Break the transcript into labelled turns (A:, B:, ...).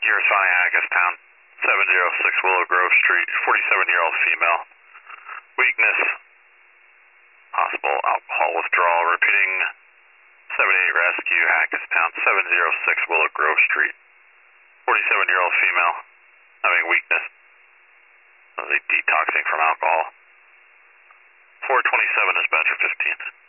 A: Years Valley, Hackettstown, 706 Willow Grove Street, 47-year-old female. Weakness, possible alcohol withdrawal. Repeating, 78 Rescue, Hackettstown, 706 Willow Grove Street, 47-year-old female, having weakness. Detoxing from alcohol. 427 is Badger 15.